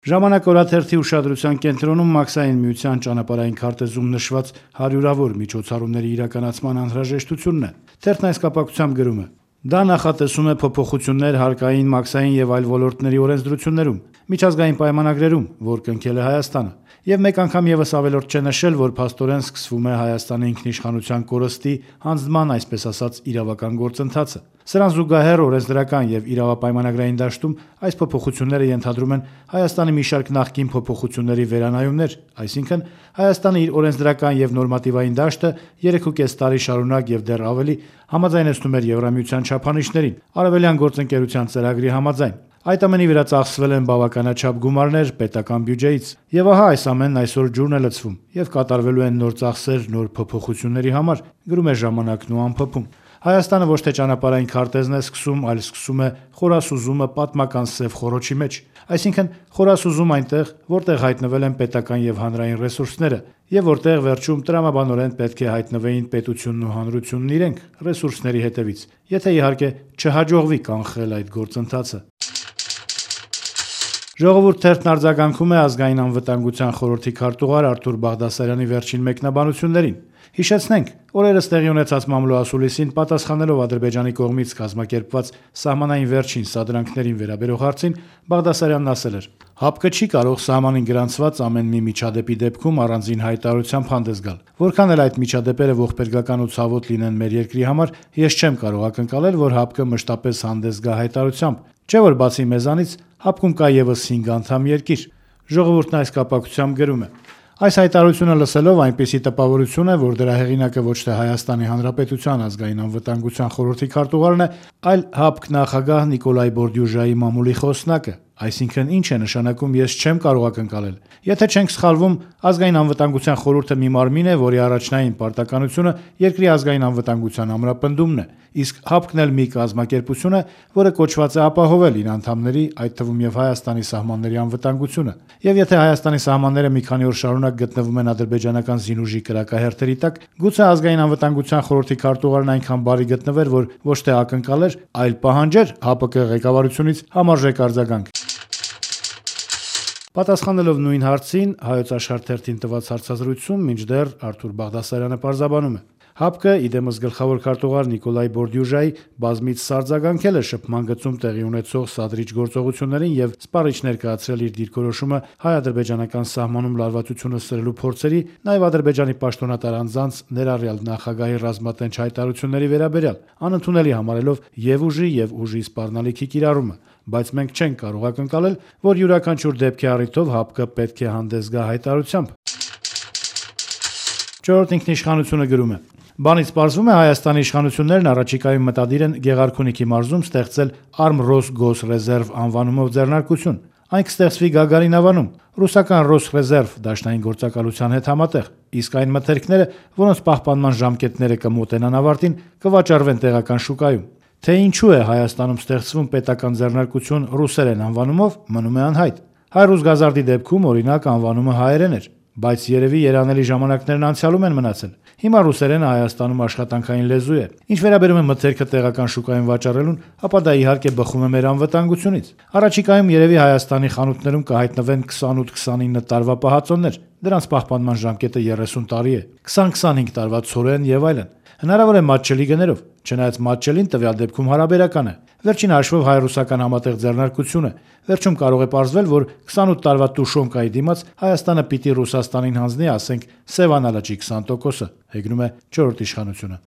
Ժամանակ օրաթերթի ուշադրության կենտրոնում Մաքսային միության ճանապարհային քարտեզում նշված հարյուրավոր միջոցառումների իրականացման անհրաժեշտությունն է։ Թերթն այս կապակցությամբ գրում է. Դա նախատեսում է փոփոխություններ հարկային, մաքսային եւ այլ ոլորտների օրենսդրություններում, միջազգային պայմանագրերում, որ կնքել է Հայաստանը։ Եվ մեկ անգամ եւս ավելորդ չէ նշել, որ փաստորեն սկսվում է Հայաստանի ինքնիշխանության կորստի հանձնման, այսպես ասած, իրավական գործընթացը։ Սրան զուգահեռ օրենսդրական եւ իրավապայմանագրային դաշտում այս փոփոխությունները ենթադրում են Հայաստանի մի շարք նախկին փոփոխությունների վերանայումներ, այսինքն Հայաստանը իր օրենսդրական եւ նորմատիվային դաշտը 3.5 տարի շարունակ եւ դեռ ավելի համաձայնեցնում էր Եվրամիության չափանիշներին, Արևելյան գործընկերության ծրագրի համաձայն։ Այդ ամենի վրա ծախսվել են բավականաչափ գումարներ պետական բյուջեից։ Եվ ահա այս ամենն այսօր ջուրն է լցվում եւ կատարվելու են նոր ծախսեր նոր փոփոխությունների համար, գրում է Ժամանակն ու ամփոփում։ Հայաստանը ոչ թե ճանապարհային քարտեզն է սկսում, այլ սկսում է խորասուզումը պատմական սև խոռոչի մեջ, այսինքն խորասուզում այնտեղ, որտեղ հայտնվել են պետական եւ հանրային ռեսուրսները, եւ որտեղ վերջում տրամաբանորեն պետք է հայտնվեին պետությունն ու հանրությունն իրենք ռեսուրսների հետևից, եթե իհարկե չհաջողվի կանխել այդ գործընթացը։ Ժողովուրդ թերթն արձագանքում է ազգային անվտանգության խորհրդի քարտուղար Արթուր Բաղդասարյանի վերջին մեկնաբանություններին։ Հիշեցնենք, օրերս տեղի ունեցած մամլո-ասուլիսին պատասխանելով Ադրբեջանի կողմից կազմակերպված սահմանային վերջին սադրանքներին վերաբերող հարցին Բաղդասարյանն ասել էր. «ՀԱՊԿ չի կարող սահմանին գրանցված ամեն մի միջադեպի դեպքում առանձին հայտարարությամբ հանդես գալ։ Որքան էլ այդ միջադեպերը ողբերգական ու ցավոտ լինեն մեր երկրի համար, ես չեմ կարող ակնկալել, որ ՀԱՊԿ մշտապես հանդես գա հայտարարությամբ, չէ՞ որ բացի մեզանից ՀԱՊԿ-ում կա եւս 5 անդամ երկիր»։ Ժողովուրդն այս կապակցությամբ գրում է. Այս հայտարարությունը լսելով այնպիսի տպավորություն է, որ դրա հեղինակը ոչ թե Հայաստանի Հանրապետության ազգային անվտանգության խորհրդի քարտուղարն է, այլ ՀԱՊԿ նախագահ Նիկոլայ Բորդյուժայի մամուլի խոսնակը, այսինքն ինչ է նշանակում ես չեմ կարող ակնկալել։ Եթե չենք սխալվում, ազգային անվտանգության խորհուրդը մի մարմին է, որի առաջնային պարտականությունը երկրի ազգային անվտանգության ամրապնդումն է, իսկ ՀԱՊԿ-ն էլ մի կազմակերպություն է, որը կոչված է ապահովել իր անդամների, այդ թվում եւ Հայաստանի սահմանների անվտանգությունը։ Եվ եթե Հայաստանի սահմանները մի քանի օր շարունակ գտնվում են ադրբեջանական զինուժի կրակահերթերի տակ, գուցե ազգային անվտանգության խորհրդի քարտուղարն այնքան բարի գտնվեր, որ ոչ թե ակնկալեր, այլ պահանջեր ՀԱՊԿ ղեկավարությունից համարժեք արձագանք։ Պատասխանելով նույն հարցին Հայոց Աշխարհ թերթին տված հարցազրույցում մինչդեռ Արթուր Բաղդասարյանը պարզաբանում է. ՀԱՊԿ իդեմս գլխավոր քարտուղար Նիկոլայ Բորդյուժայի բազմից սարձագանքել է շփման գծում տեղի ունեցող սադրիչ գործողություններին եւ սպառիչ ներկայացրել իր դիրքորոշումը հայ-ադրբեջանական սահմանում լարվածությունը սրելու փորձերի, նաեւ Ադրբեջանի պաշտոնատար անձանց ներառյալ նախագահի ռազմատենչ հայտարարությունների վերաբերյալ, անընդունելի համարելով եւ ուժի եւ ուժի սպառնալիքի կիրառումը, բայց մենք չենք կարող ակնկալել, որ յուրաքանչյուր դեպքի առիթով ՀԱՊԿ պետք է հանդես գա հայտարարությամբ։ Չորրորդ ինքնիշխանությունը գրում է. Բանից պարզվում է Հայաստանի իշխանություններն առաջիկայում մտադիր են Գեղարքունիքի մարզում ստեղծել Arm-Ros-Gos-Reserve անվանումով ձեռնարկություն։ Այն կստեղծվի Գագարին ավանում, ռուսական Rosreserve դաշնային գործակալության հետ համատեղ, իսկ այն մթերքները, որոնց պահպանման ժամկետները կմոտենան ավարտին, կվաճառվեն տեղական շուկայում։ Թե ինչու է Հայաստանում ստեղծվում պետական ձեռնարկություն ռուսերեն անվանումով, մնում է անհայտ։ Հայ-ռուս գազարդի դեպքում օրինակ անվանումը հայերեն էր, բայց երևի երանելի ժամանակներն անցյալում են մնացել։ Հիմա ռուսերենը Հայաստանում աշխատանքային լեզու է։ Ինչ վերաբերում է մթերքը տեղական շուկայում վաճառելուն, ապա դա իհարկե բխում է մեր անվտանգությունից։ Առաջիկայում երևի Հայաստանի խանութներում կհայտնվեն 28-29 տարվա պահածոներ, դրանց պահպանման ժամկետը 30 տարի է, 20-25 տարվա ցորեն եւ այլն։ Հնարավոր է մատչելի գներով, չնայած մատչելին տվյալ դեպքում հարաբերական է։ Վերջին հաշվով հայ-ռուսական համատեղ ձեռնարկությունը, վերջում կարող է պարզվել, որ 28 տարվա Տուշոնկայի դիմաց Հայաստանը պիտի Ռուսաստանին հանձնի, ասենք, Սևանալաջի 20%-ը, հեգնում է չորրորդ իշխանությունը։